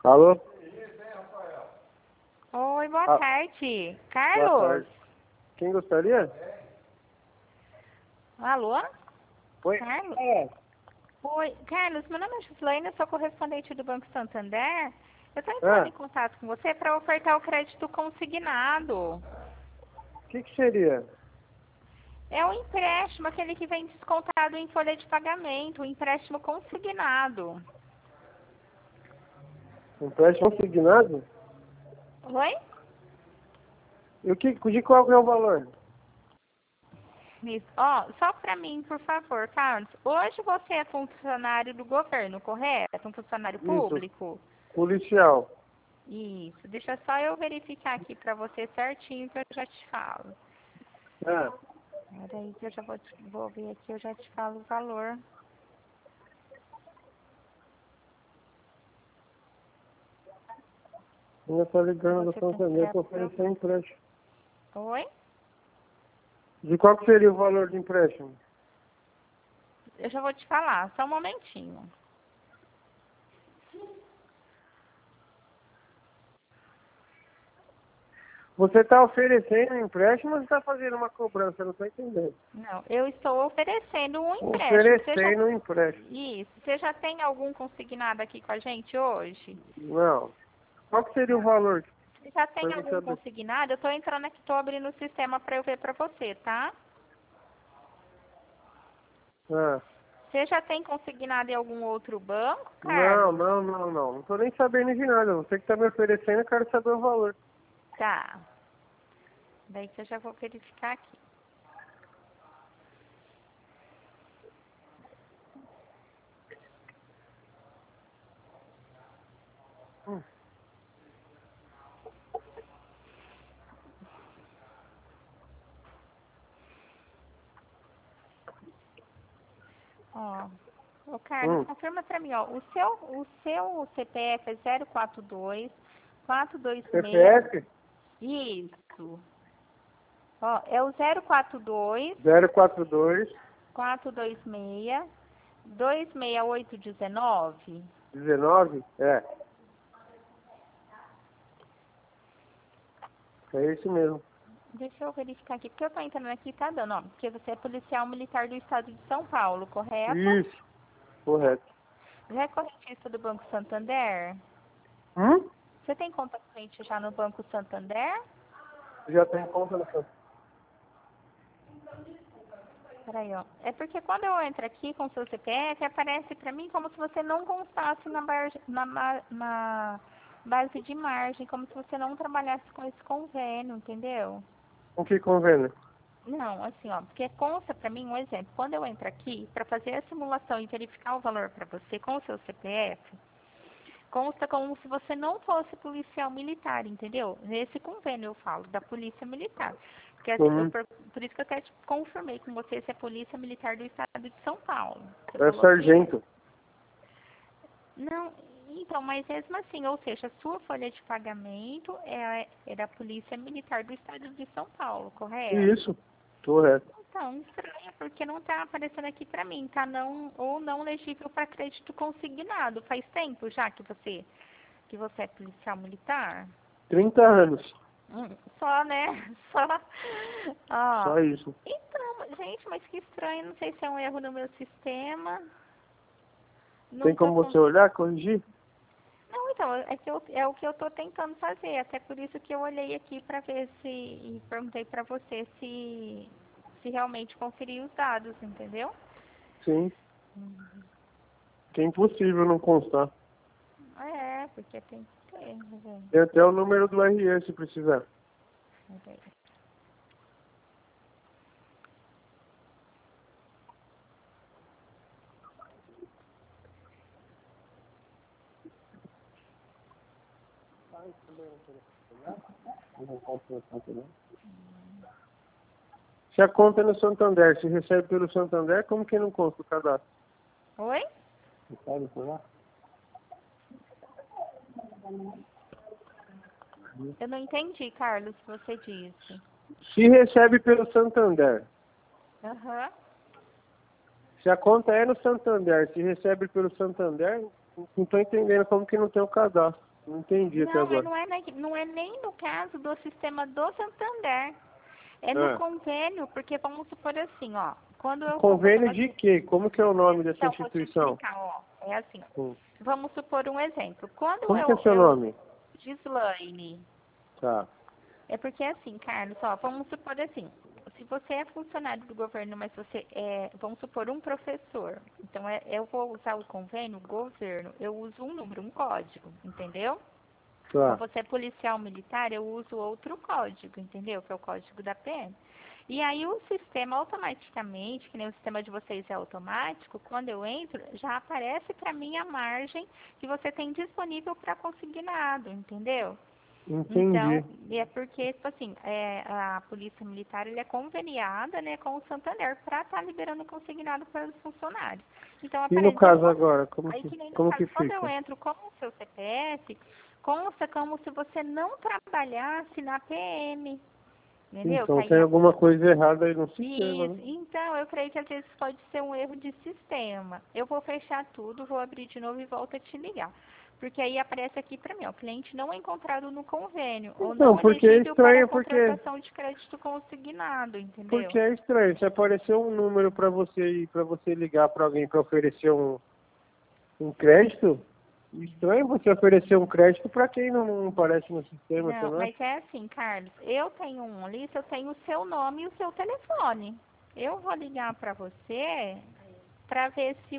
Alô? Oi, boa tarde. Boa Carlos? tarde. Quem gostaria? Alô? Oi. Carlos? Oi, Carlos, meu nome é Gislaine, eu sou correspondente do Banco Santander. Eu estou entrando em contato com você para ofertar o crédito consignado. O que seria? É um empréstimo, aquele que vem descontado em folha de pagamento, um empréstimo consignado. Empréstimo consignado? Oi? E de qual que é o valor? Isso. Ó, só para mim, por favor, Carlos. Hoje você é funcionário do governo, correto? Um funcionário público? Policial. Isso. Deixa só eu verificar aqui para você certinho que eu já te falo. Peraí que eu já vou ver aqui, eu já te falo o valor. Eu tô ligando do Você tem que Santander para oferecer empréstimo. Oi? De qual que seria o valor do empréstimo? Eu já vou te falar, só um momentinho. Você está oferecendo um empréstimo ou você está fazendo uma cobrança? Eu não estou entendendo. Não, eu estou oferecendo um empréstimo. Oferecendo um empréstimo. Isso. Você já tem algum consignado aqui com a gente hoje? Não. Qual que seria o valor? Você já tem Pra mim algum saber. consignado? Eu estou entrando aqui, estou abrindo o sistema para eu ver para você, tá? Você já tem consignado em algum outro banco, Carlos? Não. Não estou nem sabendo de nada. Você que está me oferecendo, eu quero saber o valor. Tá. Daí que eu já vou verificar aqui. Ó, ô Carlos, confirma pra mim, ó. O seu CPF é 042 426. CPF? Isso. Ó, é o 042 042 426 26819. 19? É. É isso mesmo. Deixa eu verificar aqui, porque eu tô entrando aqui e tá dando, ó. Porque você é policial militar do estado de São Paulo, correto? Isso. Correto. Já é correntista do Banco Santander? Você tem conta corrente já no Banco Santander? Já tem conta no seu. Peraí, ó. É porque quando eu entro aqui com o seu CPF, aparece pra mim como se você não constasse na base de margem, como se você não trabalhasse com esse convênio, entendeu? Com que convênio? Não, assim, ó, porque consta pra mim um exemplo. Quando eu entro aqui para fazer a simulação e verificar o valor pra você com o seu CPF, consta como se você não fosse policial militar, entendeu? Nesse convênio eu falo, da polícia militar. Porque assim, por isso que eu até te confirmei com você se é polícia militar do estado de São Paulo. Você É falou sargento. não, então, mas mesmo assim, ou seja, a sua folha de pagamento é da polícia militar do estado de São Paulo, correto? Isso. Correto. Então, estranho, porque não tá aparecendo aqui pra mim, tá não legível para crédito consignado. Faz tempo já que você é policial militar? 30 anos. Só, né? Só. Ó. Só isso. Então, gente, mas que estranho, não sei se é um erro no meu sistema. Tem como você olhar, corrigir? Não, então, é o que eu tô tentando fazer. Até por isso que eu olhei aqui pra ver e perguntei pra você se realmente conferir os dados, entendeu? Sim. Que é impossível não constar. É, porque tem que ter, né? Tem até o número do RE se precisar. Okay. Se a conta é no Santander, se recebe pelo Santander, como que não consta o cadastro? Oi? Recebe por lá? Eu não entendi, Carlos, o que você disse. Se recebe pelo Santander. Aham. Se a conta é no Santander, se recebe pelo Santander, não estou entendendo como que não tem o cadastro. Não entendi até Não, agora. não é nem no caso do sistema do Santander. É no Ah, convênio, porque vamos supor assim, ó. Quando eu for fazer convênio uma... de quê? Como que é o nome dessa Então, vou te instituição? explicar, ó. É assim, ó. Hum. Vamos supor um exemplo. Quando Como que é seu eu nome? Gislaine. Tá. É porque assim, Carlos, ó, vamos supor assim, se você é funcionário do governo, mas você é, vamos supor, um professor. Então, eu vou usar o convênio governo, eu uso um número, um código, entendeu? Ou Tá. você é policial militar, eu uso outro código, entendeu? Que é o código da PM. E aí o sistema automaticamente, que nem o sistema de vocês é automático, quando eu entro, já aparece para mim a margem que você tem disponível para consignado, entendeu? Então, Entendi. é porque, tipo assim, a Polícia Militar ele é conveniada, né, com o Santander para estar liberando consignado para os funcionários. Então, E no aparece, então, caso agora, aí que nem no como caso, que quando eu fica? entro com o seu CPF, consta como se você não trabalhasse na PM, entendeu? Que Então aí tem alguma coisa errada aí no sistema, isso. né? Então, eu creio que às vezes pode ser um erro de sistema. Eu vou fechar tudo, vou abrir de novo e volto a te ligar. Porque aí aparece aqui para mim, ó, cliente não encontrado no convênio ou Não, não porque é elegível para estranho, porque contratação de crédito consignado, porque entendeu? é estranho. Se apareceu um número para você ir, para você ligar para alguém para oferecer um crédito, estranho você oferecer um crédito para quem não aparece no sistema, você Não, não mas acha? é assim, Carlos, eu tenho uma lista, eu tenho o seu nome e o seu telefone. Eu vou ligar para você para ver se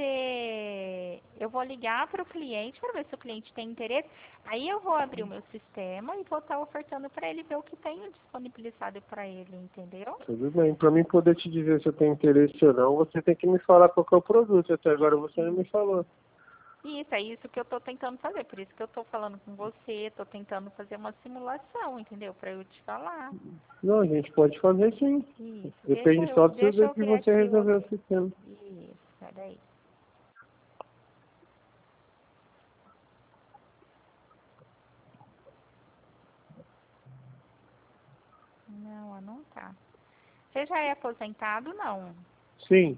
você. Eu vou ligar para o cliente para ver se o cliente tem interesse. Aí eu vou abrir o meu sistema e vou estar ofertando para ele ver o que tenho disponibilizado para ele, entendeu? Tudo bem. Para mim poder te dizer se eu tenho interesse ou não, você tem que me falar qual que é o produto. Até agora você não me falou. Isso, é isso que eu estou tentando fazer. Por isso que eu estou falando com você, estou tentando fazer uma simulação, entendeu? Para eu te falar. Não, a gente pode fazer sim. Isso, Depende só deixa eu de ver você aqui o resolver o ok. sistema. Isso, peraí. Não, não tá. Você já é aposentado? Não. Sim.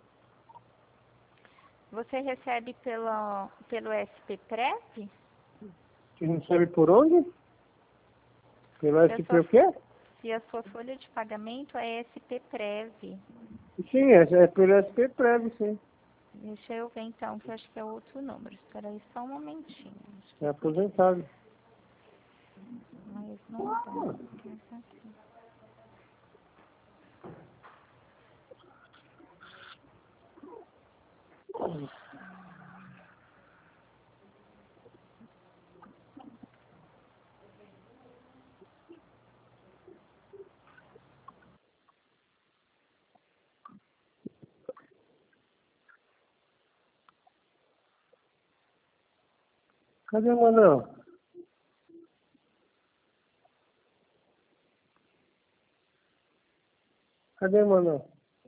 Você recebe pelo SPPrep? Você recebe por onde? Pelo Se a SP sua, o quê? se a sua folha de pagamento é SPPrev. Sim, é pelo SP Prev, sim. Deixa eu ver então, que eu acho que é outro número. Espera aí só um momentinho. Acho que É é por isso. aposentado. Mas não dá. Essa aqui. Cadê o Manão? Cadê o Manão?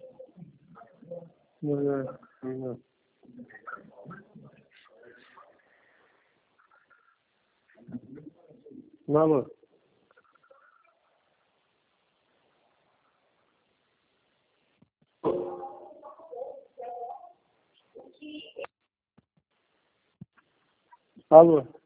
Manão. Manão. Malu. Alô.